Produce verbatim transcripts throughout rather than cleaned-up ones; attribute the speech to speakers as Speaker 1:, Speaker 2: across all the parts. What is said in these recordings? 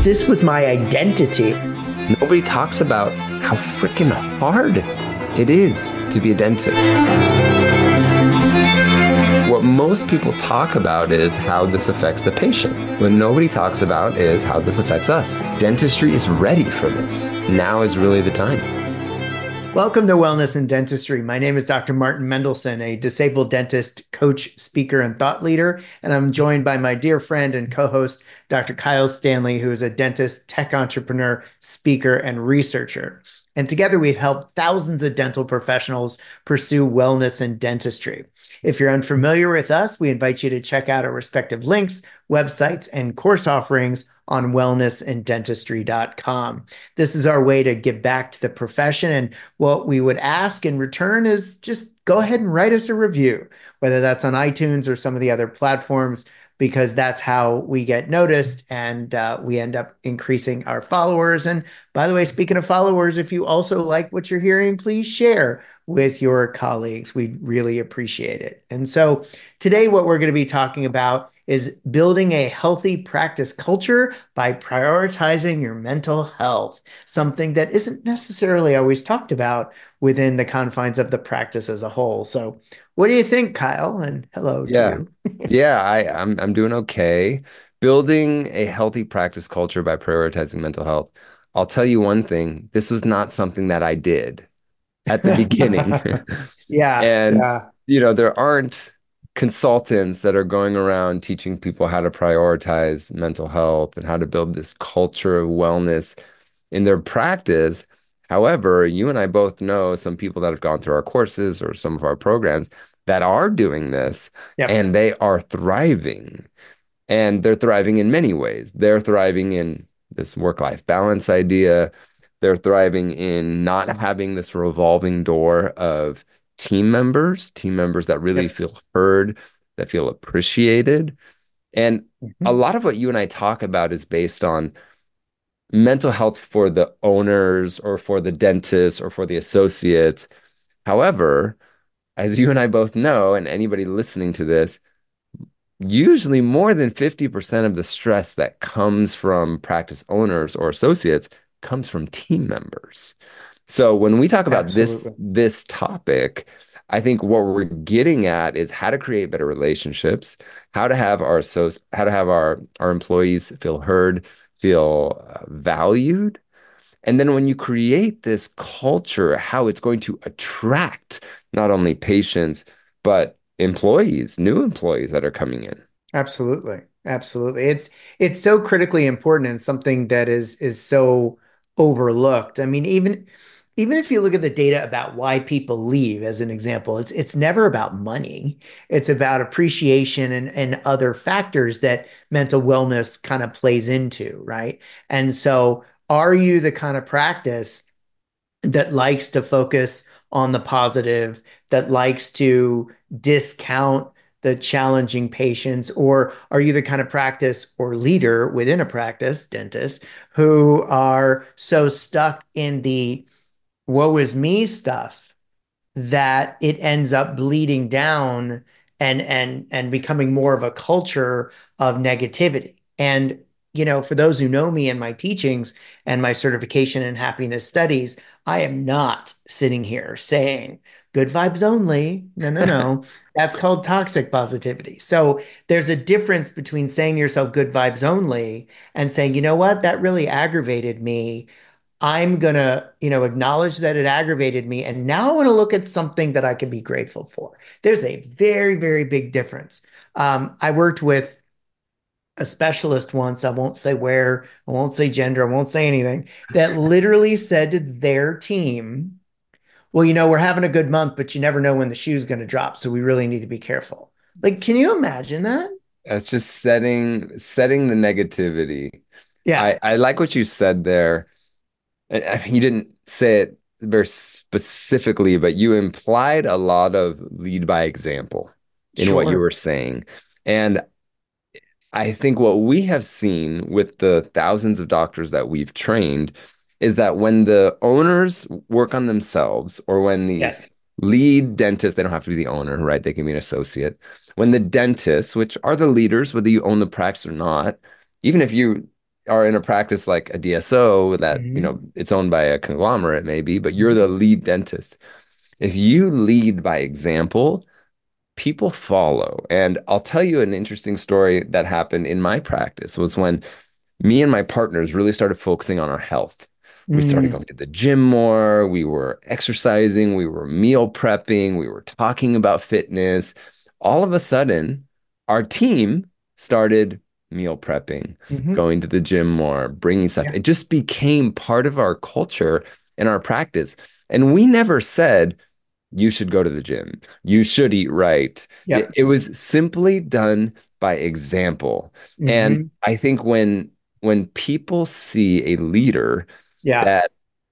Speaker 1: this was my identity.
Speaker 2: Nobody talks about how freaking hard it is to be a dentist. What most people talk about is how this affects the patient. What nobody talks about is how this affects us. Dentistry is ready for this. Now is really the time.
Speaker 1: Welcome to Wellness in Dentistry. My name is Doctor Martin Mendelson, a disabled dentist, coach, speaker, and thought leader. And I'm joined by my dear friend and co-host, Doctor Kyle Stanley, who is a dentist, tech entrepreneur, speaker, and researcher. And together we've helped thousands of dental professionals pursue wellness in dentistry. If you're unfamiliar with us, we invite you to check out our respective links, websites, and course offerings on wellness in dentistry dot com. This is our way to give back to the profession. And what we would ask in return is just go ahead and write us a review, whether that's on iTunes or some of the other platforms, because that's how we get noticed and uh, we end up increasing our followers. And by the way, speaking of followers, if you also like what you're hearing, please share with your colleagues. We'd really appreciate it. And so today, what we're going to be talking about is building a healthy practice culture by prioritizing your mental health, something that isn't necessarily always talked about within the confines of the practice as a whole. So what do you think, Kyle? And hello
Speaker 2: Yeah.
Speaker 1: to you.
Speaker 2: Yeah, I, I'm I'm doing okay. Building a healthy practice culture by prioritizing mental health. I'll tell you one thing, this was not something that I did at the beginning.
Speaker 1: Yeah,
Speaker 2: And,
Speaker 1: yeah.
Speaker 2: you know, there aren't consultants that are going around teaching people how to prioritize mental health and how to build this culture of wellness in their practice. However, you and I both know some people that have gone through our courses or some of our programs that are doing this,
Speaker 1: Yep.
Speaker 2: and they are thriving. And they're thriving in many ways. They're thriving in this work-life balance idea. They're thriving in not having this revolving door of team members, team members that really
Speaker 1: Yep.
Speaker 2: feel heard, that feel appreciated. And a
Speaker 1: Mhm.
Speaker 2: lot of what you and I talk about is based on mental health for the owners or for the dentists or for the associates. However, as you and I both know, and anybody listening to this, usually more than fifty percent of the stress that comes from practice owners or associates comes from team members. So when we talk about this
Speaker 1: Absolutely.
Speaker 2: this topic, I think what we're getting at is how to create better relationships, how to have our associ- how to have our our employees feel heard, feel uh, valued. And then when you create this culture, how it's going to attract not only patients, but employees, new employees that are coming in.
Speaker 1: Absolutely. Absolutely. It's it's so critically important and something that is is so overlooked. I mean, even even if you look at the data about why people leave, as an example, it's it's never about money. It's about appreciation and, and other factors that mental wellness kind of plays into, right? And so are you the kind of practice that likes to focus on the positive, that likes to discount the challenging patients? Or are you the kind of practice or leader within a practice, dentist, who are so stuck in the woe is me stuff that it ends up bleeding down and and and becoming more of a culture of negativity? And you know, for those who know me and my teachings and my certification in happiness studies, I am not sitting here saying good vibes only. No, no, no. That's called toxic positivity. So there's a difference between saying to yourself good vibes only and saying, you know what, that really aggravated me. I'm gonna, you know, acknowledge that it aggravated me, and now I want to look at something that I can be grateful for. There's a very, very big difference. Um, I worked with a specialist once. I won't say where, I won't say gender, I won't say anything. That literally said to their team, "Well, you know, we're having a good month, but you never know when the shoe's going to drop, so we really need to be careful." Like, can you imagine that?
Speaker 2: That's just setting setting the negativity.
Speaker 1: Yeah,
Speaker 2: I I like what you said there. And, uh, You didn't say it very specifically, but you implied a lot of lead by example in what you
Speaker 1: sure.
Speaker 2: were saying. And I think what we have seen with the thousands of doctors that we've trained is that when the owners work on themselves, or when the
Speaker 1: Yes.
Speaker 2: lead dentist, they don't have to be the owner, right? They can be an associate. When the dentists, which are the leaders, whether you own the practice or not, even if you are in a practice like a D S O that, you
Speaker 1: Hmm.
Speaker 2: know, it's owned by a conglomerate maybe, but you're
Speaker 1: Hmm.
Speaker 2: the lead dentist. If you lead by example, people follow. And I'll tell you an interesting story that happened in my practice was when me and my partners really started focusing on our health. We started
Speaker 1: Mm.
Speaker 2: going to the gym more, we were exercising, we were meal prepping, we were talking about fitness. All of a sudden, our team started meal prepping,
Speaker 1: Hmm.
Speaker 2: going to the gym more, bringing stuff.
Speaker 1: Yeah.
Speaker 2: It just became part of our culture and our practice. And we never said, you should go to the gym. You should eat right. It,
Speaker 1: Yep.
Speaker 2: it was simply done by example. And
Speaker 1: Hmm.
Speaker 2: I think when when people see a leader
Speaker 1: Yeah.
Speaker 2: that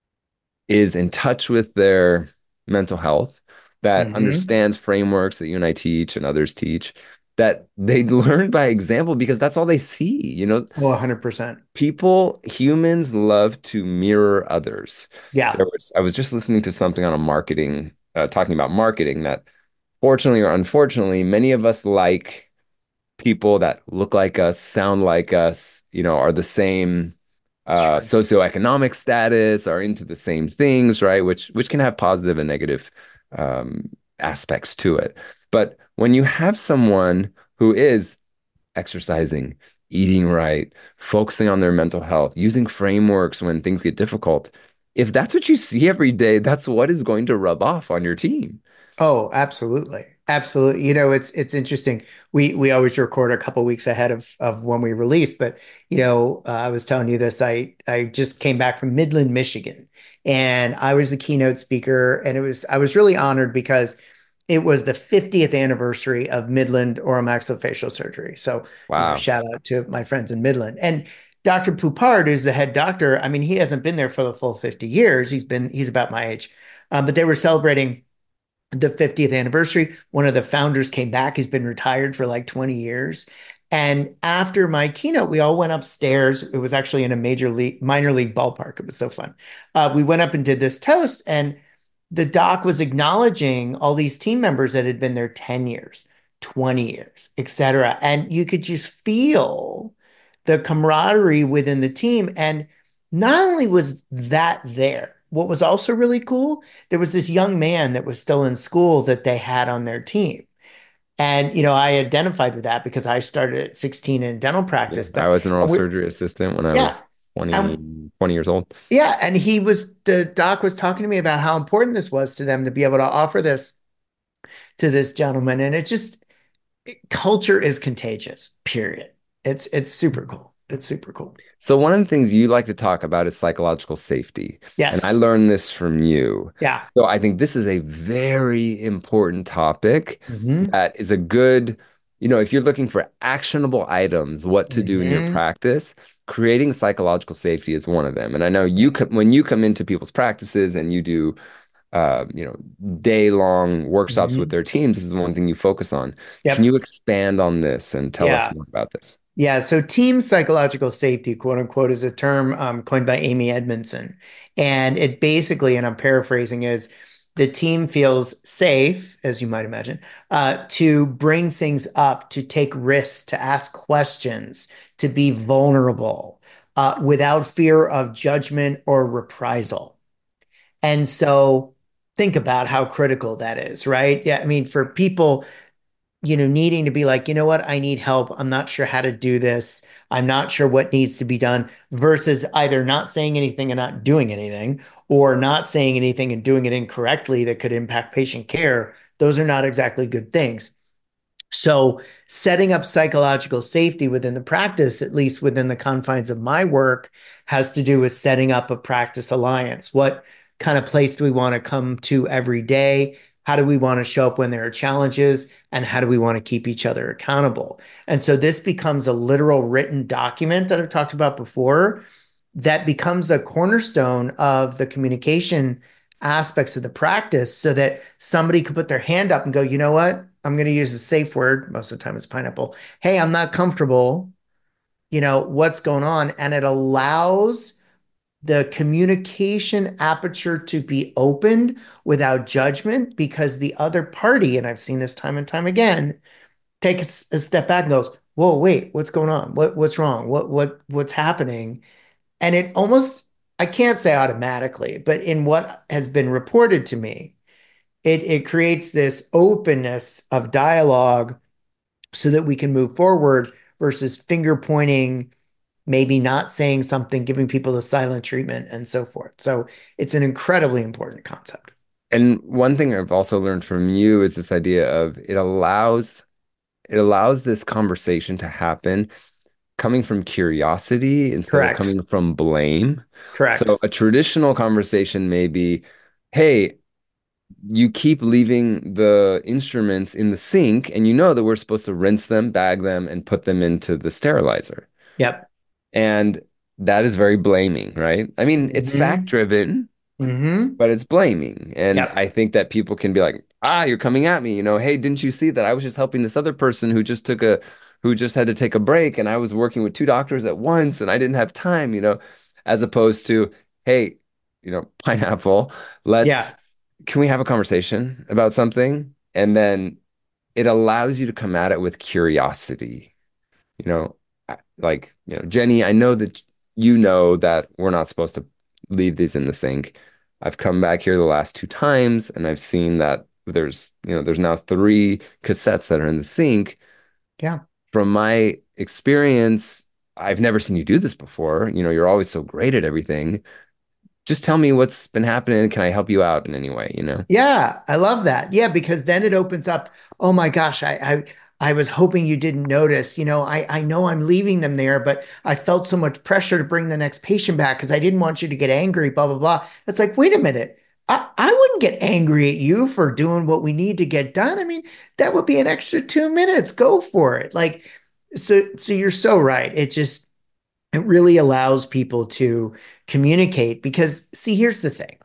Speaker 2: is in touch with their mental health, that
Speaker 1: Hmm.
Speaker 2: understands frameworks that you and I teach and others teach, that they learn by example because that's all they see. You know,
Speaker 1: Oh, one hundred percent.
Speaker 2: people, humans love to mirror others. There
Speaker 1: Yeah.
Speaker 2: was, I was just listening to something on a marketing, uh, talking about marketing that fortunately or unfortunately, many of us like people that look like us, sound like us, you know, are the same uh,
Speaker 1: Sure.
Speaker 2: socioeconomic status, are into the same things, right? Which which can have positive and negative um, aspects to it. But when you have someone who is exercising, eating right, focusing on their mental health, using frameworks when things get difficult, if that's what you see every day, that's what is going to rub off on your team.
Speaker 1: Oh, absolutely. Absolutely. You know, it's it's interesting. We we always record a couple weeks ahead of of when we release, but you know, uh, I was telling you this. I I just came back from Midland, Michigan, and I was the keynote speaker, and it was I was really honored because it was the fiftieth anniversary of Midland oral maxillofacial surgery. So, you know,
Speaker 2: Wow.
Speaker 1: shout out to my friends in Midland. And doctor Poupard, who's the head doctor, I mean, he hasn't been there for the full fifty years. He's been he's about my age. Um, but they were celebrating the fiftieth anniversary. One of the founders came back. He's been retired for like twenty years. And after my keynote, we all went upstairs. It was actually in a major league, minor league ballpark. It was so fun. Uh, we went up and did this toast, and the doc was acknowledging all these team members that had been there ten years, twenty years, et cetera. And you could just feel the camaraderie within the team. And not only was that there, what was also really cool, there was this young man that was still in school that they had on their team. And, you know, I identified with that because I started at sixteen in dental
Speaker 2: Yeah.
Speaker 1: practice.
Speaker 2: I
Speaker 1: But
Speaker 2: was an oral
Speaker 1: we,
Speaker 2: surgery assistant when I
Speaker 1: yeah.
Speaker 2: was twenty,
Speaker 1: And
Speaker 2: twenty years old.
Speaker 1: yeah. And he was, the doc was talking to me about how important this was to them to be able to offer this to this gentleman. And it just, culture is contagious, period. It's, it's super cool. It's super cool.
Speaker 2: So one of the things you like to talk about is psychological safety. And I
Speaker 1: Yes.
Speaker 2: learned this from you.
Speaker 1: Yeah.
Speaker 2: So I think this is a very important topic
Speaker 1: Hmm.
Speaker 2: that is a good, you know, if you're looking for actionable items, what to do in your
Speaker 1: Hmm.
Speaker 2: practice, creating psychological safety is one of them. And I know you
Speaker 1: Yes.
Speaker 2: come when you come into people's practices and you do uh, you know, day-long workshops with
Speaker 1: Hmm.
Speaker 2: their teams, this is one thing you focus on. Can
Speaker 1: Yep.
Speaker 2: you expand on this and tell us
Speaker 1: Yeah.
Speaker 2: more about this?
Speaker 1: Yeah, so team psychological safety, quote unquote, is a term um, coined by Amy Edmondson. And it basically, and I'm paraphrasing, is the team feels safe, as you might imagine, uh, to bring things up, to take risks, to ask questions, to be vulnerable uh, without fear of judgment or reprisal. And so think about how critical that is, right? Yeah, I mean, for people you know, needing to be like, you know what, I need help. I'm not sure how to do this. I'm not sure what needs to be done, versus either not saying anything and not doing anything, or not saying anything and doing it incorrectly that could impact patient care. Those are not exactly good things. So, setting up psychological safety within the practice, at least within the confines of my work, has to do with setting up a practice alliance. What kind of place do we want to come to every day? How do we want to show up when there are challenges? And how do we want to keep each other accountable? And so, this becomes a literal written document that I've talked about before that becomes a cornerstone of the communication aspects of the practice so that somebody could put their hand up and go, you know what? I'm going to use a safe word. Most of the time it's pineapple. Hey, I'm not comfortable. You know, what's going on? And it allows the communication aperture to be opened without judgment because the other party, and I've seen this time and time again, takes a step back and goes, whoa, wait, what's going on? What what's wrong? What what what's happening? And it almost, I can't say automatically, but in what has been reported to me, it it creates this openness of dialogue so that we can move forward versus finger pointing, maybe not saying something, giving people the silent treatment and so forth. So it's an incredibly important concept.
Speaker 2: And one thing I've also learned from you is this idea of it allows it allows this conversation to happen coming from curiosity instead of
Speaker 1: Correct.
Speaker 2: coming from blame. So
Speaker 1: Correct.
Speaker 2: a traditional conversation may be, hey, you keep leaving the instruments in the sink, and you know that we're supposed to rinse them, bag them, and put them into the sterilizer.
Speaker 1: Yep.
Speaker 2: And that is very blaming, right? I mean, it's fact
Speaker 1: Hmm.
Speaker 2: driven,
Speaker 1: Hmm.
Speaker 2: but it's blaming. And
Speaker 1: Yep.
Speaker 2: I think that people can be like, ah, you're coming at me, you know, hey, didn't you see that I was just helping this other person who just took a, who just had to take a break and I was working with two doctors at once and I didn't have time, you know, as opposed to, hey, you know, pineapple, let's,
Speaker 1: Yeah.
Speaker 2: can we have a conversation about something? And then it allows you to come at it with curiosity, you know, I- like, you know, Jenny, I know that you know that we're not supposed to leave these in the sink. I've come back here the last two times and I've seen that there's, you know, there's now three cassettes that are in the sink.
Speaker 1: Yeah.
Speaker 2: From my experience, I've never seen you do this before. You know, you're always so great at everything. Just tell me what's been happening. Can I help you out in any way, you know?
Speaker 1: Yeah, I love that. Yeah, because then it opens up, oh my gosh, I I I was hoping you didn't notice. You know, I I know I'm leaving them there, but I felt so much pressure to bring the next patient back because I didn't want you to get angry, blah blah blah. It's like, wait a minute. I, I wouldn't get angry at you for doing what we need to get done. I mean, that would be an extra two minutes. Go for it. Like, so so you're so right. It just it really allows people to communicate because see, here's the thing.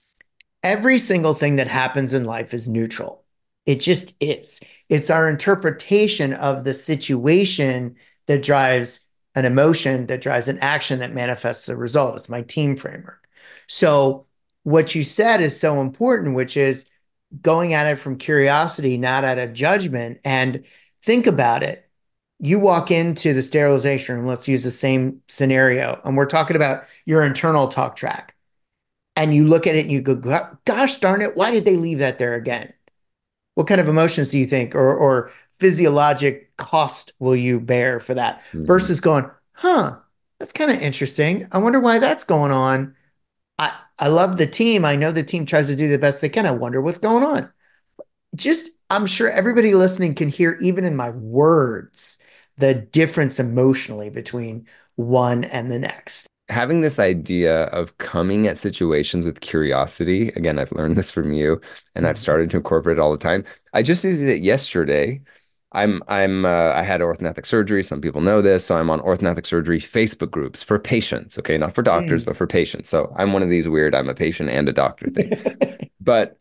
Speaker 1: Every single thing that happens in life is neutral. It just is. It's our interpretation of the situation that drives an emotion, that drives an action, that manifests a result. It's my team framework. So, what you said is so important, which is going at it from curiosity, not out of judgment. And think about it. You walk into the sterilization room, let's use the same scenario, and we're talking about your internal talk track and you look at it and you go, gosh darn it, why did they leave that there again? What kind of emotions do you think or, or physiologic cost will you bear for that
Speaker 2: Mhm.
Speaker 1: versus going, huh, that's kind of interesting. I wonder why that's going on. I, I love the team. I know the team tries to do the best they can. I wonder what's going on. Just, I'm sure everybody listening can hear, even in my words, the difference emotionally between one and the next.
Speaker 2: Having this idea of coming at situations with curiosity, again, I've learned this from you and I've
Speaker 1: Mhm.
Speaker 2: started to incorporate it all the time. I just used it yesterday. I'm I'm uh, I had orthodontic surgery. Some people know this, so I'm on orthodontic surgery Facebook groups for patients, okay, not for doctors,
Speaker 1: Mm.
Speaker 2: but for patients. So I'm one of these weird I'm a patient and a doctor thing. But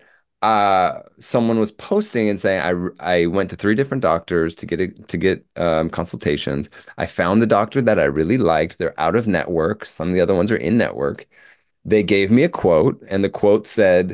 Speaker 2: uh, someone was posting and saying I I went to three different doctors to get it to get um, consultations. I found the doctor that I really liked. They're out of network. Some of the other ones are in network. They gave me a quote, and the quote said,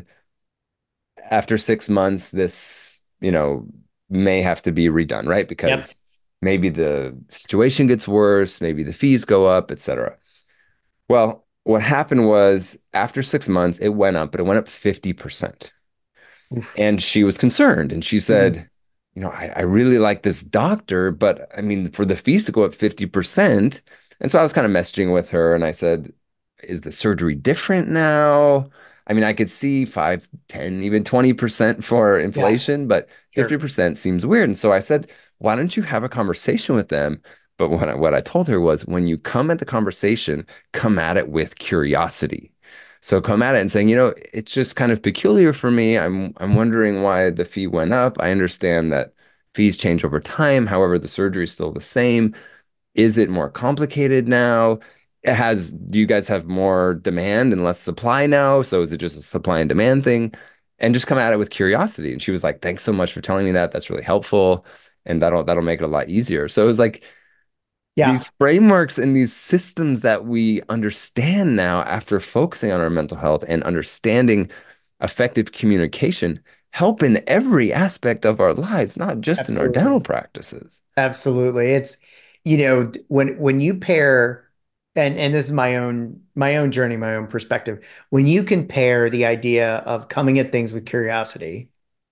Speaker 2: "After six months, this you know may have to be redone, right?
Speaker 1: Yep.
Speaker 2: Because maybe the situation gets worse, maybe the fees go up, et cetera" Well, what happened was after six months, it went up, but it went up fifty percent.
Speaker 1: Oof.
Speaker 2: And she was concerned and she
Speaker 1: Mm.
Speaker 2: said, you know, I, I really like this doctor, but I mean, for the fees to go up fifty percent. And so I was kind of messaging with her and I said, is the surgery different now? I mean, I could see five, ten, even twenty percent for
Speaker 1: Yeah,
Speaker 2: inflation, but
Speaker 1: sure.
Speaker 2: fifty percent seems weird. And so I said, why don't you have a conversation with them? But what I, what I told her was when you come at the conversation, come at it with curiosity. So come at it and saying, you know, it's just kind of peculiar for me. I'm I'm wondering why the fee went up. I understand that fees change over time. However, the surgery is still the same. Is it more complicated now? It has, do you guys have more demand and less supply now? So is it just a supply and demand thing? And just come at it with curiosity. And she was like, thanks so much for telling me that. That's really helpful. And that'll that'll make it a lot easier. So it was like
Speaker 1: Yeah.
Speaker 2: these frameworks and these systems that we understand now after focusing on our mental health and understanding effective communication help in every aspect of our lives, not just in our dental
Speaker 1: Absolutely.
Speaker 2: practices.
Speaker 1: Absolutely. It's, you know, when when you pair, and and this is my own my own journey, my own perspective. When you can pair the idea of coming at things with curiosity,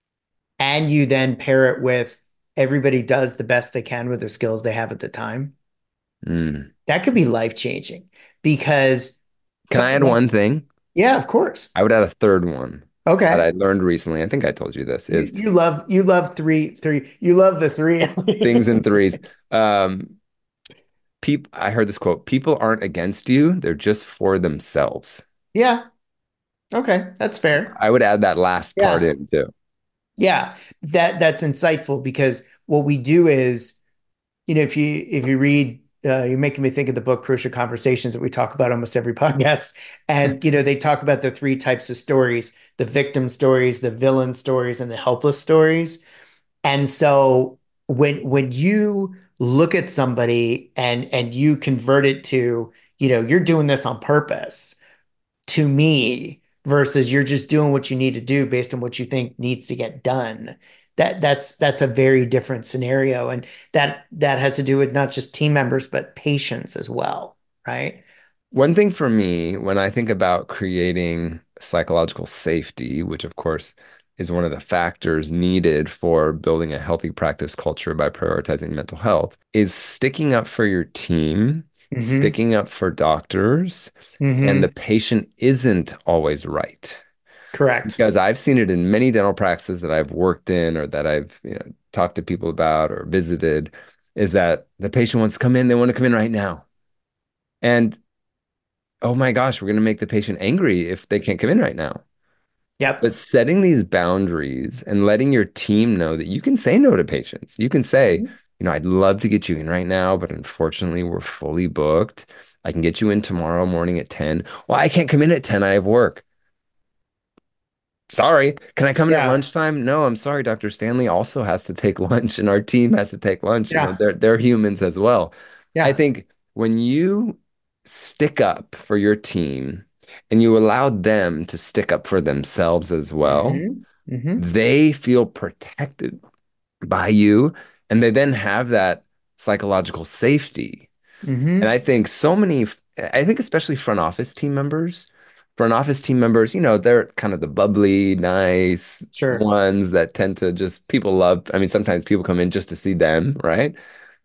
Speaker 1: and you then pair it with everybody does the best they can with the skills they have at the time,
Speaker 2: Mm.
Speaker 1: that could be life changing because
Speaker 2: Can I
Speaker 1: something
Speaker 2: add one
Speaker 1: that's,
Speaker 2: thing?
Speaker 1: yeah, of course.
Speaker 2: I would add a third one that
Speaker 1: Okay.
Speaker 2: I learned recently. I think I told you this
Speaker 1: You
Speaker 2: is
Speaker 1: you love you love three three you love the three.
Speaker 2: things in threes. Um, peop I heard this quote, people aren't against you, they're just for themselves.
Speaker 1: Yeah. Okay. That's fair.
Speaker 2: I would add that last part
Speaker 1: Yeah.
Speaker 2: in too.
Speaker 1: Yeah, that that's insightful because what we do is, you know, if you if you read, uh, you're making me think of the book Crucial Conversations that we talk about almost every podcast, and you know they talk about the three types of stories: the victim stories, the villain stories, and the helpless stories. And so when when you look at somebody and and you convert it to, you know, you're doing this on purpose to me versus you're just doing what you need to do based on what you think needs to get done. That that's that's a very different scenario. And that that has to do with not just team members, but patients as well, right?
Speaker 2: One thing for me, when I think about creating psychological safety, which of course is one of the factors needed for building a healthy practice culture by prioritizing mental health, is sticking up for your team,
Speaker 1: Hmm.
Speaker 2: sticking up for doctors, and the
Speaker 1: Hmm.
Speaker 2: patient isn't always right.
Speaker 1: Correct.
Speaker 2: Because I've seen it in many dental practices that I've worked in or that I've, you know, talked to people about or visited, is that the patient wants to come in, they want to come in right now. And oh my gosh, we're going to make the patient angry if they can't come in right now.
Speaker 1: Yep.
Speaker 2: But setting these boundaries and letting your team know that you can say no to patients. You can say, you know, I'd love to get you in right now, but unfortunately, we're fully booked. I can get you in tomorrow morning at ten. Well, I can't come in at ten. I have work. Sorry. Can I come in at
Speaker 1: Yeah.
Speaker 2: lunchtime? No, I'm sorry. Doctor Stanley also has to take lunch and our team has to take lunch. You know,
Speaker 1: Yeah.
Speaker 2: they're they're humans as well. I
Speaker 1: Yeah.
Speaker 2: think when you stick up for your team and you allow them to stick up for themselves as well,
Speaker 1: Hmm. Hmm.
Speaker 2: they feel protected by you and they then have that psychological safety. And
Speaker 1: Hmm.
Speaker 2: I think so many, I think especially front office team members, front office team members, you know, they're kind of the bubbly, nice
Speaker 1: Sure.
Speaker 2: ones that tend to just people love. I mean, sometimes people come in just to see them, right?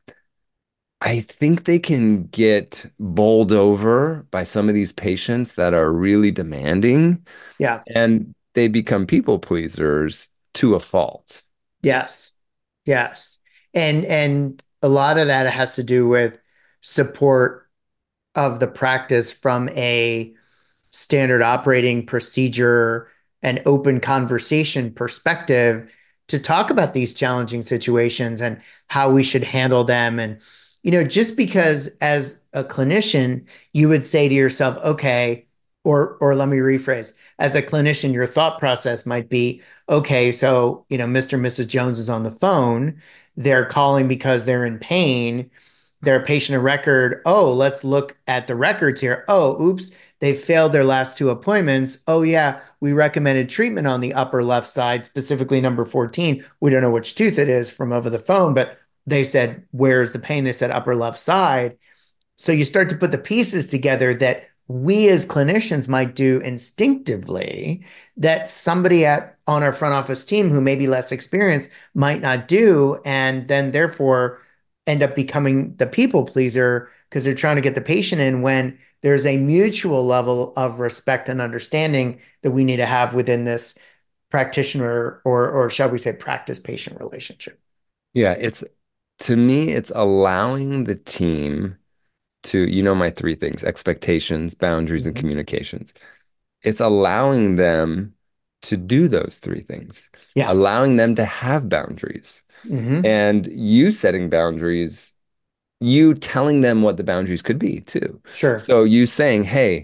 Speaker 2: I think they can get bowled over by some of these patients that are really demanding
Speaker 1: Yeah.
Speaker 2: and they become people pleasers to a fault.
Speaker 1: Yes. Yes. And and a lot of that has to do with support of the practice from a standard operating procedure and open conversation perspective to talk about these challenging situations and how we should handle them. And, you know, just because as a clinician, you would say to yourself, okay, or or let me rephrase, as a clinician, your thought process might be, okay, so, you know, Mister and Missus Jones is on the phone. They're calling because they're in pain. They're a patient of record. Oh, let's look at the records here. Oh, oops, they failed their last two appointments. Oh, yeah, we recommended treatment on the upper left side, specifically number fourteen. We don't know which tooth it is from over the phone, but they said, where's the pain? They said upper left side. So you start to put the pieces together that we as clinicians might do instinctively that somebody at on our front office team who may be less experienced might not do, and then therefore end up becoming the people pleaser because they're trying to get the patient in when there's a mutual level of respect and understanding that we need to have within this practitioner or or shall we say practice patient relationship.
Speaker 2: Yeah, it's to me, it's allowing the team to, you know, my three things, expectations, boundaries, and
Speaker 1: Mhm.
Speaker 2: communications. It's allowing them to do those three things,
Speaker 1: Yeah.
Speaker 2: allowing them to have boundaries,
Speaker 1: Hmm.
Speaker 2: and you setting boundaries, you telling them what the boundaries could be too.
Speaker 1: Sure.
Speaker 2: So you saying, hey,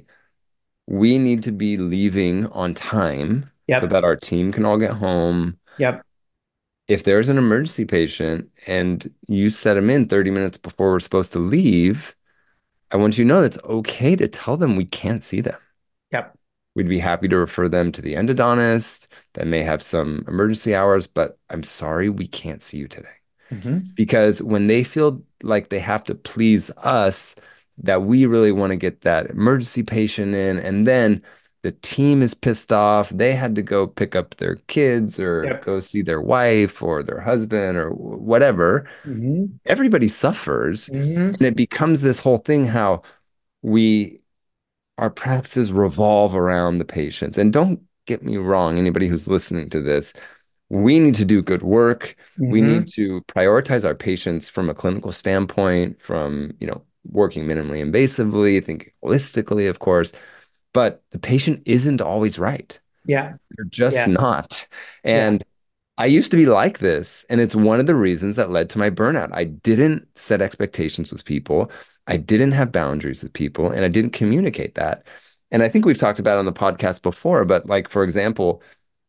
Speaker 2: we need to be leaving on time so
Speaker 1: Yep.
Speaker 2: that our team can all get home.
Speaker 1: Yep.
Speaker 2: If there's an emergency patient and you set them in thirty minutes before we're supposed to leave, I want you to know it's okay to tell them we can't see them.
Speaker 1: Yep.
Speaker 2: We'd be happy to refer them to the endodontist that may have some emergency hours, but I'm sorry, we can't see you today.
Speaker 1: Hmm.
Speaker 2: Because when they feel like they have to please us, that we really want to get that emergency patient in, and then the team is pissed off. They had to go pick up their kids or
Speaker 1: Yep.
Speaker 2: go see their wife or their husband or whatever.
Speaker 1: Hmm.
Speaker 2: Everybody suffers.
Speaker 1: Hmm.
Speaker 2: And it becomes this whole thing how we, our practices revolve around the patients. And don't get me wrong, anybody who's listening to this, we need to do good work. We need
Speaker 1: Hmm.
Speaker 2: to prioritize our patients from a clinical standpoint, from, you know, working minimally invasively, thinking holistically, of course. But the patient isn't always right.
Speaker 1: Yeah.
Speaker 2: They're just
Speaker 1: Yeah.
Speaker 2: not.
Speaker 1: Yeah.
Speaker 2: And I used to be like this, and it's one of the reasons that led to my burnout. I didn't set expectations with people. I didn't have boundaries with people, and I didn't communicate that. And I think we've talked about it on the podcast before, but like, for example,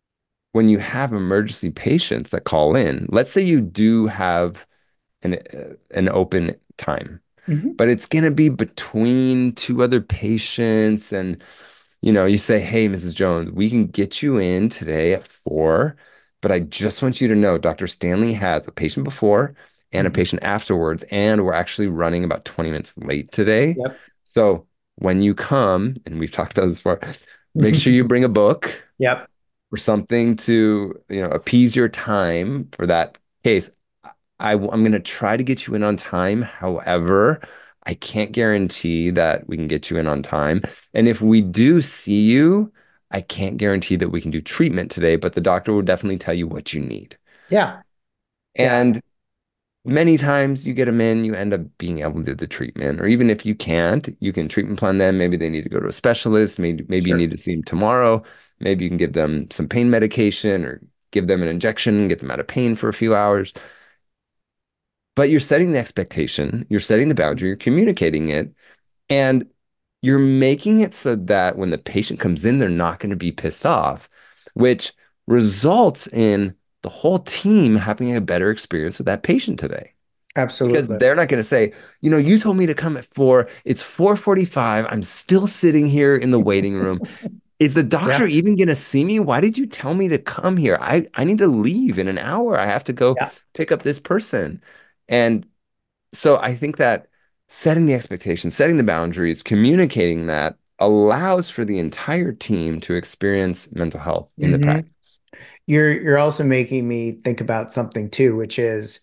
Speaker 2: when you have emergency patients that call in, let's say you do have an uh, an open time,
Speaker 1: Hmm.
Speaker 2: but it's going to be between two other patients, and you know, you say, "Hey, missus Jones, we can get you in today at four, but I just want you to know Doctor Stanley has a patient before and a
Speaker 1: Hmm.
Speaker 2: patient afterwards, and we're actually running about twenty minutes late today.
Speaker 1: Yep.
Speaker 2: So when you come, and we've talked about this before, make sure you bring a book
Speaker 1: Yep.
Speaker 2: or something to, you know, appease your time for that case. I, I'm going to try to get you in on time. However, I can't guarantee that we can get you in on time. And if we do see you, I can't guarantee that we can do treatment today, but the doctor will definitely tell you what you need."
Speaker 1: Yeah. Yeah.
Speaker 2: And many times you get them in, you end up being able to do the treatment. Or even if you can't, you can treatment plan them. Maybe they need to go to a specialist. Maybe, maybe you
Speaker 1: Sure.
Speaker 2: need to see them tomorrow. Maybe you can give them some pain medication or give them an injection, get them out of pain for a few hours. But you're setting the expectation, you're setting the boundary, you're communicating it, and you're making it so that when the patient comes in, they're not going to be pissed off, which results in the whole team having a better experience with that patient today. Because
Speaker 1: Absolutely.
Speaker 2: they're not going to say, you know, you told me to come at four. It's four forty-five. I'm still sitting here in the waiting room. Is the doctor
Speaker 1: Yeah.
Speaker 2: even going to see me? Why did you tell me to come here? I, I need to leave in an hour. I have to go
Speaker 1: Yeah.
Speaker 2: pick up this person. And so I think that setting the expectations, setting the boundaries, communicating that allows for the entire team to experience mental health in the
Speaker 1: Hmm.
Speaker 2: practice.
Speaker 1: You're you're also making me think about something too, which is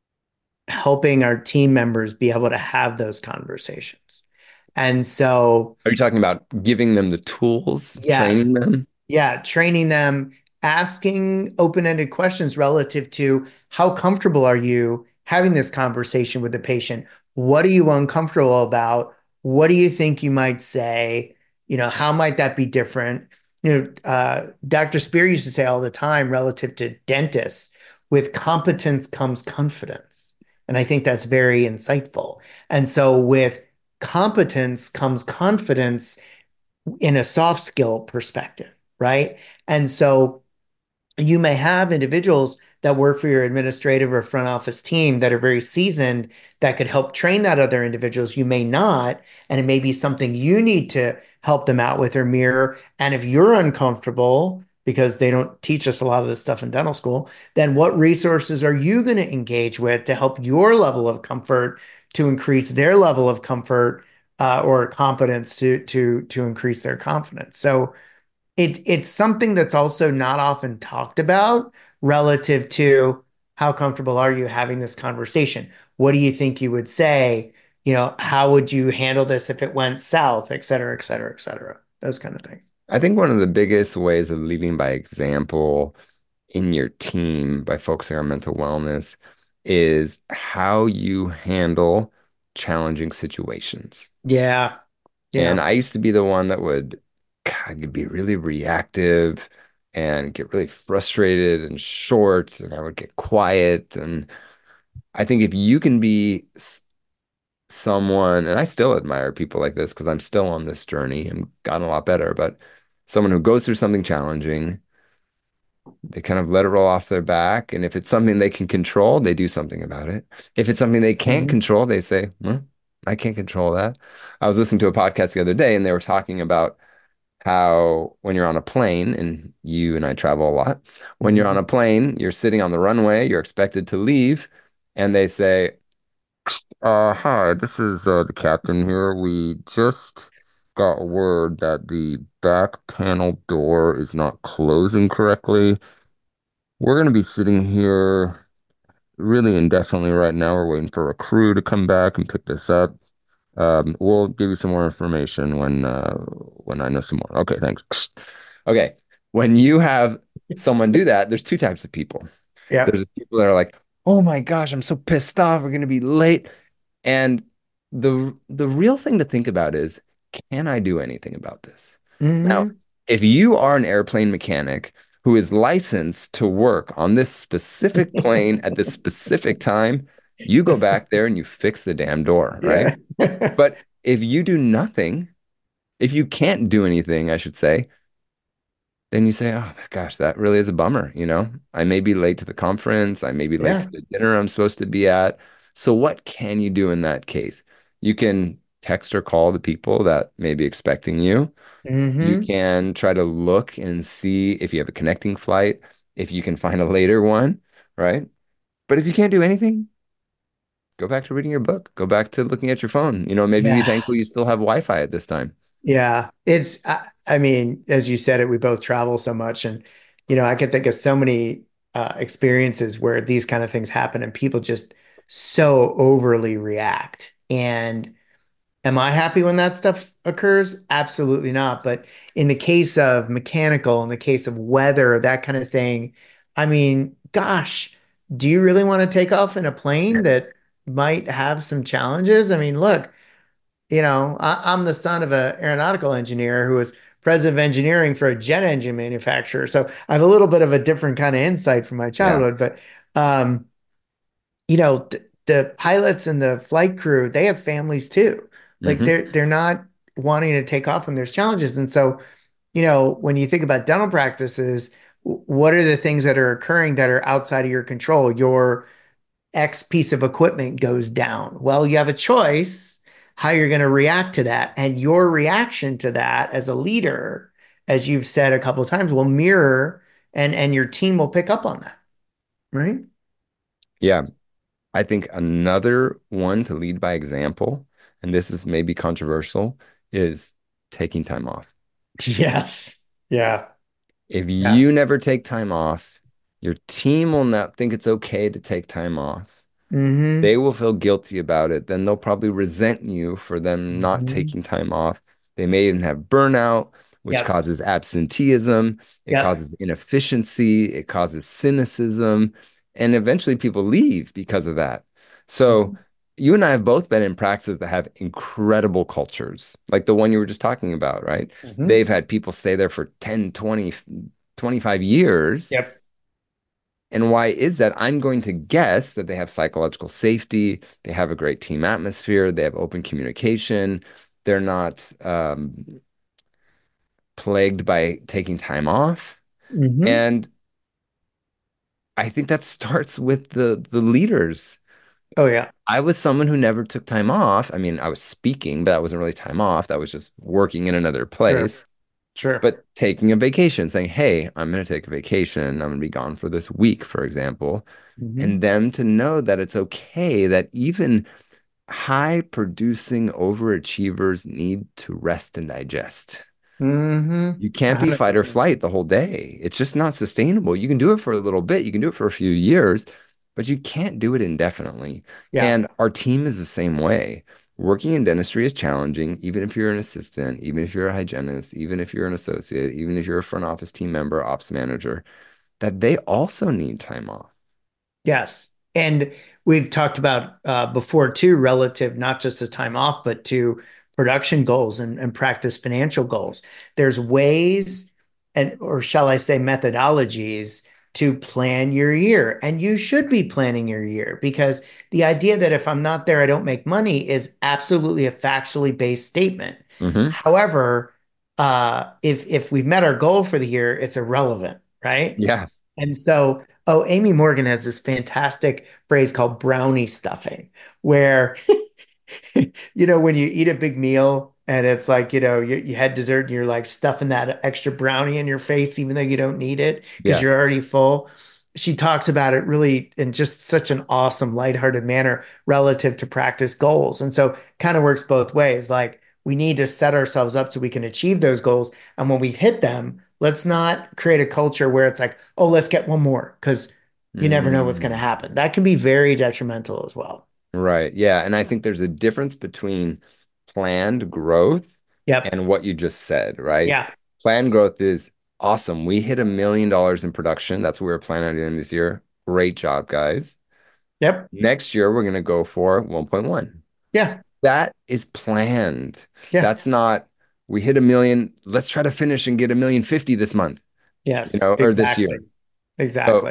Speaker 1: helping our team members be able to have those conversations. And so,
Speaker 2: Are you talking about giving them the tools, training
Speaker 1: yes,
Speaker 2: them?
Speaker 1: yeah, training them, asking open-ended questions relative to how comfortable are you having this conversation with the patient? What are you uncomfortable about? What do you think you might say? You know, how might that be different? You know, uh, Doctor Spear used to say all the time relative to dentists, with competence comes confidence. And I think that's very insightful. And so with competence comes confidence in a soft skill perspective, right? And so you may have individuals that work for your administrative or front office team that are very seasoned that could help train that other individuals. You may not, and it may be something you need to help them out with or mirror. And if you're uncomfortable because they don't teach us a lot of this stuff in dental school, then what resources are you going to engage with to help your level of comfort to increase their level of comfort uh, or competence to to to increase their confidence? So it it's something that's also not often talked about relative to how comfortable are you having this conversation? What do you think you would say? You know, how would you handle this if it went south, et cetera, et cetera, et cetera. Those kind of things.
Speaker 2: I think one of the biggest ways of leading by example in your team by focusing on mental wellness is how you handle challenging situations.
Speaker 1: Yeah.
Speaker 2: And
Speaker 1: Yeah.
Speaker 2: I used to be the one that would, God, be really reactive and get really frustrated and short, and I would get quiet. And I think if you can be s- someone, and I still admire people like this because I'm still on this journey and gotten a lot better, but someone who goes through something challenging, they kind of let it roll off their back. And if it's something they can control, they do something about it. If it's something they can't
Speaker 1: Mhm.
Speaker 2: control, they say, well, I can't control that. I was listening to a podcast the other day and they were talking about how when you're on a plane, and you and I travel a lot, when you're on
Speaker 1: Mhm.
Speaker 2: a plane, you're sitting on the runway, you're expected to leave, and they say, uh, hi, this is uh, the captain here. We just got word that the back panel door is not closing correctly. We're going to be sitting here really indefinitely right now. We're waiting for a crew to come back and pick this up. Um, we'll give you some more information when uh, when I know some more. Okay, thanks. Okay, when you have someone do that, there's two types of people.
Speaker 1: Yep.
Speaker 2: There's people that are like, "Oh my gosh, I'm so pissed off. We're going to be late." And the the real thing to think about is, can I do anything about this? Now,
Speaker 1: Hmm.
Speaker 2: if you are an airplane mechanic who is licensed to work on this specific plane at this specific time, you go back there and you fix the damn door, right?
Speaker 1: Yeah.
Speaker 2: But if you do nothing, if you can't do anything, I should say, then you say, oh gosh, that really is a bummer. You know, I may be late to the conference. I may be late
Speaker 1: Yeah.
Speaker 2: for the dinner I'm supposed to be at. So what can you do in that case? You can text or call the people that may be expecting you. You
Speaker 1: Hmm.
Speaker 2: can try to look and see if you have a connecting flight, if you can find a later one, right? But if you can't do anything, go back to reading your book. Go back to looking at your phone. You know, maybe be
Speaker 1: Yeah.
Speaker 2: thankful you still have Wi-Fi at this time.
Speaker 1: Yeah. It's, I, I mean, as you said it, we both travel so much. And, you know, I can think of so many uh, experiences where these kind of things happen and people just so overly react. And am I happy when that stuff occurs? Absolutely not. But in the case of mechanical, in the case of weather, that kind of thing, I mean, gosh, do you really want to take off in a plane that might have some challenges? I mean, look, you know, I, I'm the son of an aeronautical engineer who was president of engineering for a jet engine manufacturer. So I have a little bit of a different kind of insight from my
Speaker 2: Yeah.
Speaker 1: childhood. But um, you know, th the pilots and the flight crew, they have families too. Like
Speaker 2: Hmm.
Speaker 1: they're they're not wanting to take off when there's challenges. And so, you know, when you think about dental practices, w- what are the things that are occurring that are outside of your control? Your X piece of equipment goes down. Well, you have a choice how you're going to react to that. And your reaction to that as a leader, as you've said a couple of times, will mirror and and your team will pick up on that, right?
Speaker 2: Yeah. I think another one to lead by example, and this is maybe controversial, is taking time off.
Speaker 1: Yes. Yeah.
Speaker 2: If
Speaker 1: Yeah.
Speaker 2: you never take time off, your team will not think it's okay to take time off.
Speaker 1: Hmm.
Speaker 2: They will feel guilty about it. Then they'll probably resent you for them not
Speaker 1: Hmm.
Speaker 2: taking time off. They may even have burnout, which
Speaker 1: Yep.
Speaker 2: causes absenteeism. It
Speaker 1: Yep.
Speaker 2: causes inefficiency. It causes cynicism. And eventually people leave because of that. So
Speaker 1: Mhm.
Speaker 2: you and I have both been in practices that have incredible cultures, like the one you were just talking about, right?
Speaker 1: Hmm.
Speaker 2: They've had people stay there for ten, twenty, twenty-five years.
Speaker 1: Yep.
Speaker 2: And why is that? I'm going to guess that they have psychological safety, they have a great team atmosphere, they have open communication, they're not um, plagued by taking time off.
Speaker 1: Hmm.
Speaker 2: And I think that starts with the the leaders.
Speaker 1: Oh yeah.
Speaker 2: I was someone who never took time off. I mean, I was speaking, but that wasn't really time off. That was just working in another
Speaker 1: Sure.
Speaker 2: place.
Speaker 1: Sure.
Speaker 2: But taking a vacation, saying, "Hey, I'm going to take a vacation. I'm going to be gone for this week," for example,
Speaker 1: Hmm.
Speaker 2: and them to know that it's okay that even high producing overachievers need to rest and digest.
Speaker 1: Hmm.
Speaker 2: You can't
Speaker 1: A
Speaker 2: be
Speaker 1: hundred
Speaker 2: fight or
Speaker 1: percent.
Speaker 2: flight the whole day. It's just not sustainable. You can do it for a little bit, you can do it for a few years, but you can't do it indefinitely.
Speaker 1: Yeah.
Speaker 2: And our team is the same way. Working in dentistry is challenging, even if you're an assistant, even if you're a hygienist, even if you're an associate, even if you're a front office team member, ops manager, that they also need time off.
Speaker 1: Yes. And we've talked about uh, before too, relative not just to time off, but to production goals and, and practice financial goals. There's ways and or shall I say methodologies to plan your year. And you should be planning your year because the idea that if I'm not there, I don't make money is absolutely a factually based statement.
Speaker 2: Hmm.
Speaker 1: However, uh, if if we've met our goal for the year, it's irrelevant, right?
Speaker 2: Yeah.
Speaker 1: And so, oh, Amy Morgan has this fantastic phrase called brownie stuffing, where You know, when you eat a big meal and it's like, you know, you, you had dessert and you're like stuffing that extra brownie in your face, even though you don't need it because
Speaker 2: Yeah.
Speaker 1: you're already full. She talks about it really in just such an awesome, lighthearted manner relative to practice goals. And so kind of works both ways. Like we need to set ourselves up so we can achieve those goals. And when we've hit them, let's not create a culture where it's like, oh, let's get one more because you never know what's going to
Speaker 2: Mm.
Speaker 1: happen. That can be very detrimental as well.
Speaker 2: Right. Yeah. And I think there's a difference between planned growth
Speaker 1: Yep.
Speaker 2: and what you just said, right?
Speaker 1: Yeah.
Speaker 2: Planned growth is awesome. We hit a million dollars in production. That's what we were planning on doing this year. Great job, guys.
Speaker 1: Yep.
Speaker 2: Next year, we're going to go for one point one.
Speaker 1: Yeah.
Speaker 2: That is planned.
Speaker 1: Yeah.
Speaker 2: That's not, we hit a million. Let's try to finish and get a million fifty this month, you
Speaker 1: Yes.
Speaker 2: know, or this
Speaker 1: Exactly.
Speaker 2: year. So
Speaker 1: Exactly.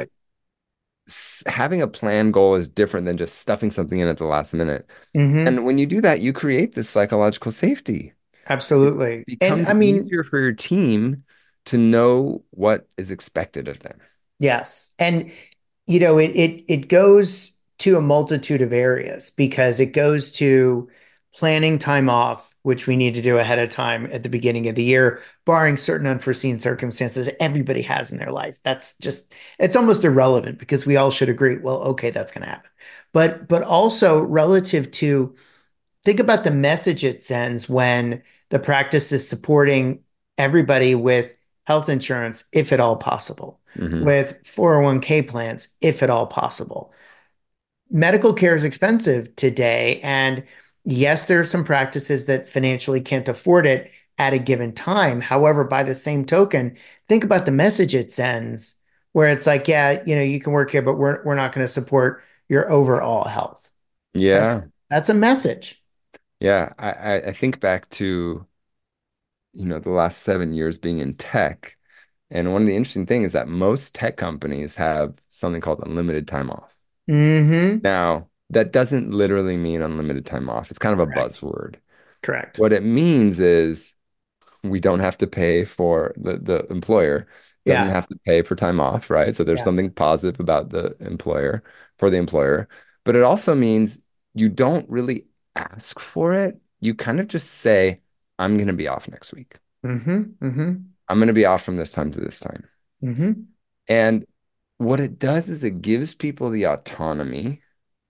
Speaker 2: s- having a plan goal is different than just stuffing something in at the last minute.
Speaker 1: Hmm.
Speaker 2: And when you do that, you create this psychological safety. It
Speaker 1: Absolutely. And
Speaker 2: becomes
Speaker 1: I mean,
Speaker 2: easier for your team to know what is expected of them.
Speaker 1: yes. And you know, it it it goes to a multitude of areas because it goes to planning time off, which we need to do ahead of time at the beginning of the year, barring certain unforeseen circumstances everybody has in their life. That's just it's almost irrelevant because we all should agree, well, okay, that's going to happen. But but also relative to think about the message it sends when the practice is supporting everybody with health insurance, if at all possible,
Speaker 2: Hmm.
Speaker 1: with four oh one k plans, if at all possible. Medical care is expensive today. And yes, there are some practices that financially can't afford it at a given time. However, by the same token, think about the message it sends where it's like, yeah, you know, you can work here, but we're, we're not going to support your overall health.
Speaker 2: Yeah.
Speaker 1: That's that's a message.
Speaker 2: Yeah. I, I I think back to, you know, the last seven years being in tech. And one of the interesting things is that most tech companies have something called unlimited time off.
Speaker 1: Hmm.
Speaker 2: Now, that doesn't literally mean unlimited time off. It's kind of a
Speaker 1: Correct.
Speaker 2: buzzword.
Speaker 1: Correct.
Speaker 2: What it means is we don't have to pay for the the employer doesn't
Speaker 1: Yeah.
Speaker 2: have to pay for time off, right? So there's
Speaker 1: Yeah.
Speaker 2: something positive about the employer for the employer, but it also means you don't really ask for it. You kind of just say, I'm going to be off next week.
Speaker 1: Hmm. Hmm.
Speaker 2: I'm going to be off from this time to this time.
Speaker 1: Hmm.
Speaker 2: And what it does is it gives people the autonomy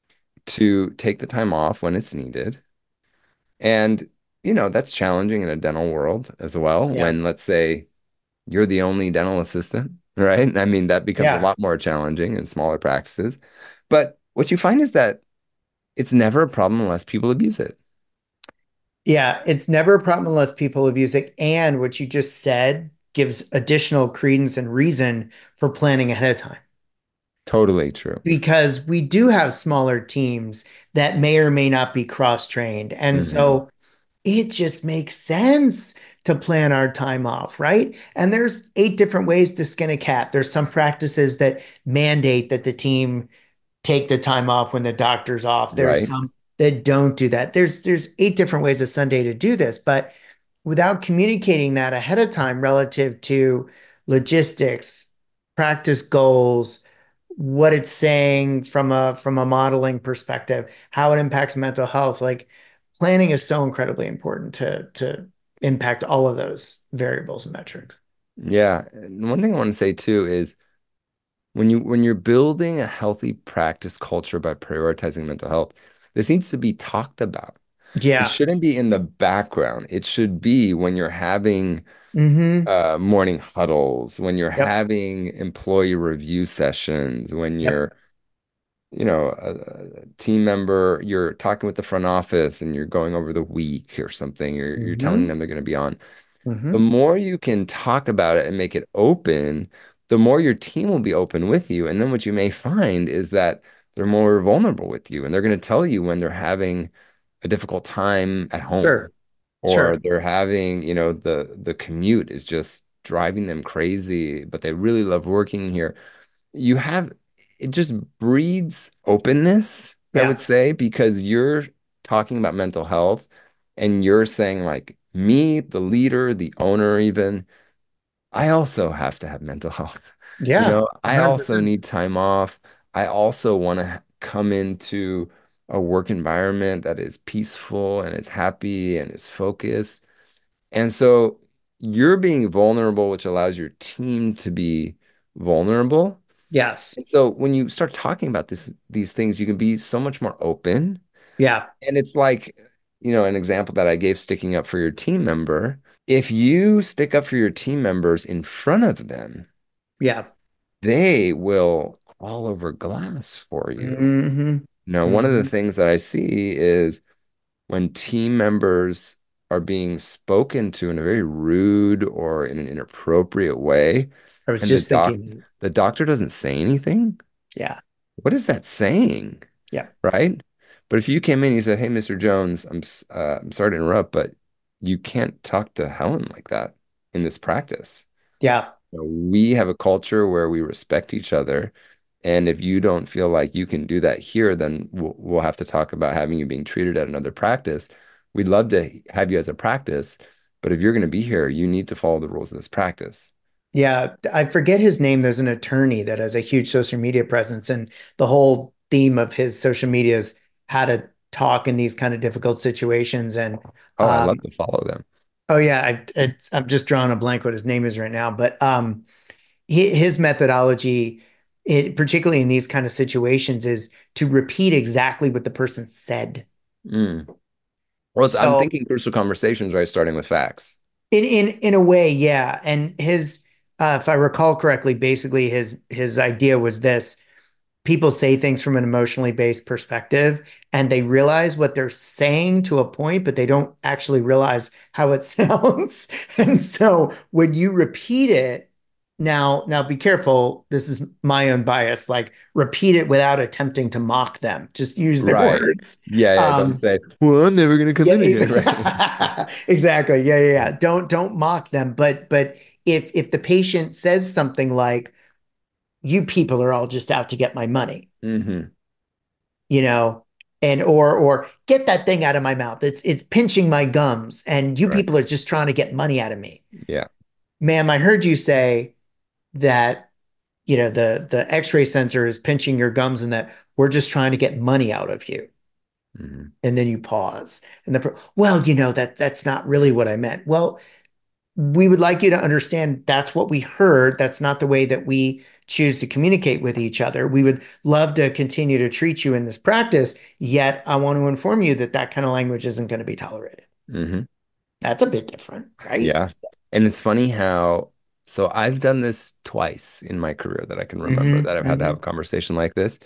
Speaker 2: to take the time off when it's needed. And, you know, that's challenging in a dental world as well.
Speaker 1: Yeah.
Speaker 2: When, let's say, you're the only dental assistant, right? I mean, that becomes a
Speaker 1: Yeah.
Speaker 2: lot more challenging in smaller practices. But what you find is that it's never a problem unless people abuse it.
Speaker 1: Yeah. It's never a problem unless people abuse it. And what you just said gives additional credence and reason for planning ahead of time.
Speaker 2: Totally true.
Speaker 1: Because we do have smaller teams that may or may not be cross-trained. And
Speaker 2: Hmm.
Speaker 1: so it just makes sense to plan our time off, right? And there's eight different ways to skin a cat. There's some practices that mandate that the team take the time off when the doctor's off. There's
Speaker 2: Right?
Speaker 1: some that don't do that. There's there's eight different ways of Sunday to do this, but without communicating that ahead of time relative to logistics, practice goals, what it's saying from a from a modeling perspective, how it impacts mental health, like planning is so incredibly important to to impact all of those variables and metrics.
Speaker 2: Yeah. And one thing I want to say too is when you when you're building a healthy practice culture by prioritizing mental health, this needs to be talked about. It
Speaker 1: Yeah.
Speaker 2: shouldn't be in the background. It should be when you're having
Speaker 1: Mm-hmm.
Speaker 2: uh, morning huddles, when you're
Speaker 1: Yep.
Speaker 2: having employee review sessions, when
Speaker 1: Yep.
Speaker 2: you're, you know, a, a team member, you're talking with the front office and you're going over the week or something, you're you're telling
Speaker 1: Mm-hmm.
Speaker 2: them they're going to be on. The
Speaker 1: Mm-hmm.
Speaker 2: more you can talk about it and make it open, the more your team will be open with you. And then what you may find is that they're more vulnerable with you and they're going to tell you when they're having a difficult time at home
Speaker 1: Sure.
Speaker 2: or
Speaker 1: Sure.
Speaker 2: they're having, you know, the the commute is just driving them crazy, but they really love working here. You have it just breeds openness, I would
Speaker 1: Yeah.
Speaker 2: say, because you're talking about mental health and you're saying like me, the leader, the owner even, I also have to have mental health. You
Speaker 1: Yeah.
Speaker 2: know, I also
Speaker 1: one hundred percent.
Speaker 2: need time off. I also want to come into a work environment that is peaceful and is happy and is focused. And so you're being vulnerable, which allows your team to be vulnerable.
Speaker 1: Yes.
Speaker 2: And so when you start talking about this, these things, you can be so much more open.
Speaker 1: Yeah.
Speaker 2: And it's like, you know, an example that I gave sticking up for your team member. If you stick up for your team members in front of them,
Speaker 1: Yeah.
Speaker 2: they will crawl over glass for you.
Speaker 1: Hmm.
Speaker 2: You know, one of the
Speaker 1: Hmm.
Speaker 2: things that I see is when team members are being spoken to in a very rude or in an inappropriate way,
Speaker 1: I was
Speaker 2: and the
Speaker 1: just
Speaker 2: doc
Speaker 1: thinking,
Speaker 2: the doctor doesn't say anything,
Speaker 1: yeah.
Speaker 2: what is that saying?
Speaker 1: Yeah.
Speaker 2: Right? But if you came in and you said, "Hey, mister Jones, I'm s- uh, I'm sorry to interrupt, but you can't talk to Helen like that in this practice.
Speaker 1: Yeah.
Speaker 2: You know, we have a culture where we respect each other, and if you don't feel like you can do that here, then we'll, we'll have to talk about having you being treated at another practice. We'd love to have you as a practice, but if you're going to be here, you need to follow the rules of this practice."
Speaker 1: Yeah. I forget his name. There's an attorney that has a huge social media presence, and the whole theme of his social media is how to talk in these kind of difficult situations. And
Speaker 2: Oh, I love
Speaker 1: um,
Speaker 2: to follow them.
Speaker 1: oh yeah, I, it's, I'm just drawing a blank what his name is right now, but um, he, his methodology, it, particularly in these kind of situations, is to repeat exactly what the person said.
Speaker 2: Mm. Well, it's, I'm
Speaker 1: So
Speaker 2: thinking crucial conversations, right? Starting with facts.
Speaker 1: in in in a way, yeah. And his, uh, if I recall correctly, basically his his idea was this: people say things from an emotionally based perspective and they realize what they're saying to a point, but they don't actually realize how it sounds. And so when you repeat it, now, now be careful. This is my own bias. Like repeat it without attempting to mock them. Just use their
Speaker 2: Right.
Speaker 1: words.
Speaker 2: Yeah, yeah. Don't
Speaker 1: Um,
Speaker 2: say, "Well, I'm never gonna come in again," right?
Speaker 1: yeah, exactly. Yeah, yeah, yeah. Don't don't mock them. But but if if the patient says something like, "You people are all just out to get my money,"
Speaker 2: Hmm.
Speaker 1: you know, and or or get that thing out of my mouth. It's it's pinching my gums, and you
Speaker 2: Right.
Speaker 1: people are just trying to get money out of me.
Speaker 2: Yeah.
Speaker 1: Ma'am, I heard you say that, you know, the the X-ray sensor is pinching your gums and that we're just trying to get money out of you.
Speaker 2: Hmm.
Speaker 1: And then you pause. And the well, you know, that that's not really what I meant. Well, we would like you to understand that's what we heard. That's not the way that we choose to communicate with each other. We would love to continue to treat you in this practice, yet I want to inform you that that kind of language isn't going to be tolerated.
Speaker 2: Hmm.
Speaker 1: That's a bit different, right?
Speaker 2: Yeah. And it's funny how, so I've done this twice in my career that I can remember
Speaker 1: Hmm.
Speaker 2: that I've had to have a
Speaker 1: Hmm.
Speaker 2: conversation like this.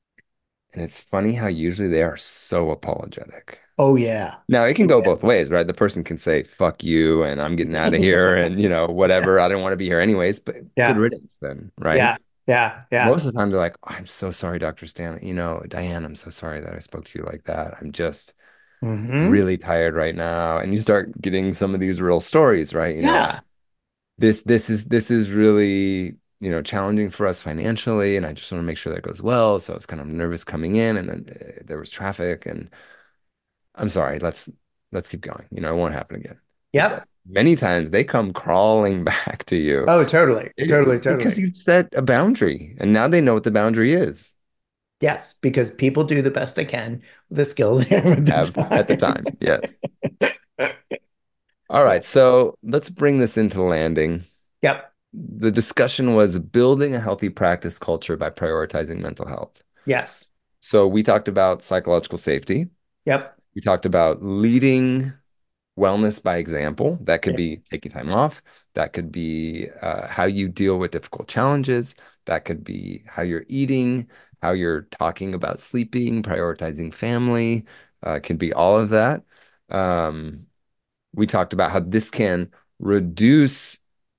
Speaker 2: And it's funny how usually they are so apologetic.
Speaker 1: Oh yeah.
Speaker 2: Now, it can
Speaker 1: Oh
Speaker 2: go
Speaker 1: yeah.
Speaker 2: both ways, right? The person can say, "Fuck you," and I'm getting out of here, and, you know, whatever. I
Speaker 1: Yes.
Speaker 2: don't want to be here anyways, but good
Speaker 1: Yeah.
Speaker 2: riddance then, right?
Speaker 1: Yeah. Yeah. Yeah.
Speaker 2: Most of the time, they're like, "Oh, I'm so sorry, doctor Stanley. You know, Diane, I'm so sorry that I spoke to you like that. I'm just
Speaker 1: Hmm.
Speaker 2: really tired right now." And you start getting some of these real stories, right? You know,
Speaker 1: Yeah.
Speaker 2: this this is this is really, you know, challenging for us financially, and I just want to make sure that goes well. So I was kind of nervous coming in, and then uh, there was traffic, and I'm sorry, let's let's keep going. You know, it won't happen again. But
Speaker 1: Yep.
Speaker 2: many times they come crawling back to you
Speaker 1: Oh, totally.
Speaker 2: eh,
Speaker 1: Totally.
Speaker 2: because
Speaker 1: Totally.
Speaker 2: you've set a boundary, and now they know what the boundary is.
Speaker 1: Yes, because people do the best they can with the skill they have at
Speaker 2: Have at the
Speaker 1: the
Speaker 2: time. Yes.
Speaker 1: time.
Speaker 2: All right, so let's bring this into landing.
Speaker 1: Yep.
Speaker 2: The discussion was building a healthy practice culture by prioritizing mental health.
Speaker 1: Yes.
Speaker 2: So we talked about psychological safety.
Speaker 1: Yep.
Speaker 2: We talked about leading wellness by example. That could
Speaker 1: Yep.
Speaker 2: be taking time off. That could be uh, how you deal with difficult challenges. That could be how you're eating, how you're talking about sleeping, prioritizing family. Uh, it can be all of that. Um, we talked about how this can reduce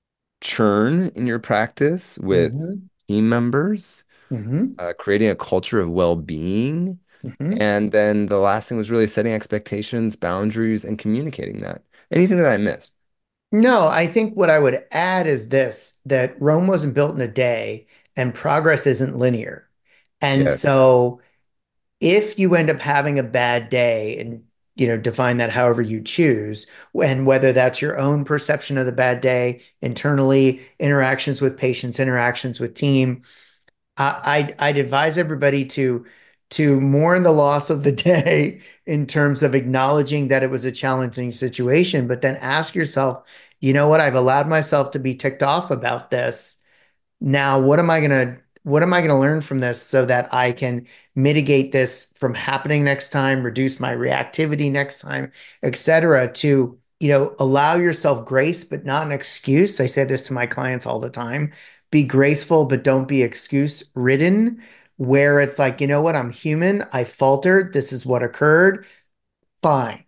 Speaker 2: churn in your practice with
Speaker 1: Hmm.
Speaker 2: team members,
Speaker 1: Hmm.
Speaker 2: uh, creating a culture of well-being.
Speaker 1: Hmm.
Speaker 2: And then the last thing was really setting expectations, boundaries, and communicating that. Anything that I missed?
Speaker 1: No, I think what I would add is this, that Rome wasn't built in a day and progress isn't linear. And
Speaker 2: Yes.
Speaker 1: so if you end up having a bad day and you know define that however you choose, and whether that's your own perception of the bad day internally, interactions with patients, interactions with team, I, I'd, I'd advise everybody to to mourn the loss of the day in terms of acknowledging that it was a challenging situation, but then ask yourself, you know what? I've allowed myself to be ticked off about this. Now, what am I gonna what am I gonna learn from this so that I can mitigate this from happening next time, reduce my reactivity next time, et cetera, to, you know, allow yourself grace, but not an excuse. I say this to my clients all the time. Be graceful, but don't be excuse ridden, where it's like, you know what, I'm human, I faltered, this is what occurred. Fine.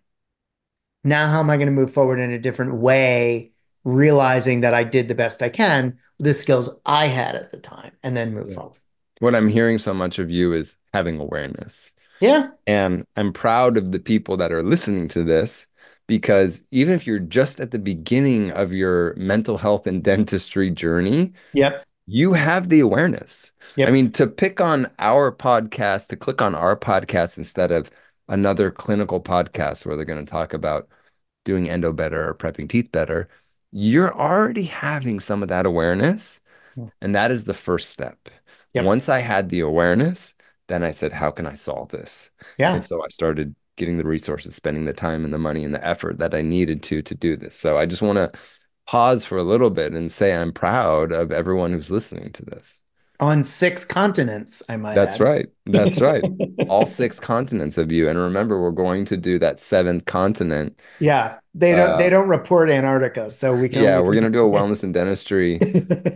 Speaker 1: Now, how am I going to move forward in a different way, realizing that I did the best I can with the skills I had at the time, and then move
Speaker 2: Yeah.
Speaker 1: forward?
Speaker 2: What I'm hearing so much of you is having awareness.
Speaker 1: Yeah.
Speaker 2: And I'm proud of the people that are listening to this because even if you're just at the beginning of your mental health and dentistry journey,
Speaker 1: Yep.
Speaker 2: you have the awareness. I
Speaker 1: Yep.
Speaker 2: mean, to pick on our podcast, to click on our podcast instead of another clinical podcast where they're going to talk about doing endo better or prepping teeth better, you're already having some of that awareness. And that is the first step.
Speaker 1: Yep.
Speaker 2: Once I had the awareness, then I said, how can I solve this? And
Speaker 1: Yeah.
Speaker 2: so I started getting the resources, spending the time and the money and the effort that I needed to to do this. So I just want to pause for a little bit and say I'm proud of everyone who's listening to this.
Speaker 1: On six continents, I might
Speaker 2: That's
Speaker 1: add.
Speaker 2: right. That's right. All six continents of you. And remember, we're going to do that seventh continent.
Speaker 1: Yeah. They don't they
Speaker 2: Uh,
Speaker 1: don't report Antarctica, so we can
Speaker 2: yeah,
Speaker 1: only
Speaker 2: we're going to
Speaker 1: take
Speaker 2: do a
Speaker 1: this.
Speaker 2: wellness and dentistry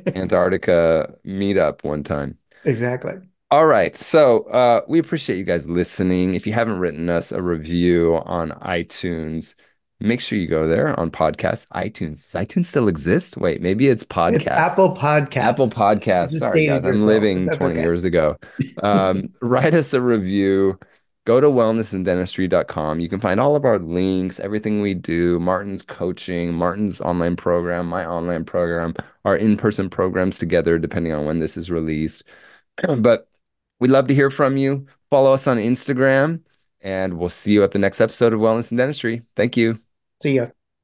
Speaker 2: Antarctica meetup one time.
Speaker 1: Exactly.
Speaker 2: All right. So uh, we appreciate you guys listening. If you haven't written us a review on iTunes, make sure you go there on podcast. iTunes. Does iTunes still exist? Wait, maybe it's
Speaker 1: It's
Speaker 2: podcast.
Speaker 1: Apple
Speaker 2: Apple
Speaker 1: Podcasts. You
Speaker 2: Podcast.
Speaker 1: just
Speaker 2: Sorry,
Speaker 1: dated
Speaker 2: guys. I'm
Speaker 1: yourself, but
Speaker 2: living
Speaker 1: that's
Speaker 2: twenty
Speaker 1: okay.
Speaker 2: years ago. Um, write us a review. Go to wellness and dentistry dot com. You can find all of our links, everything we do, Martin's coaching, Martin's online program, my online program, our in-person programs together, depending on when this is released. But we'd love to hear from you. Follow us on Instagram, and we'll see you at the next episode of Wellness and Dentistry. Thank you.
Speaker 1: See ya.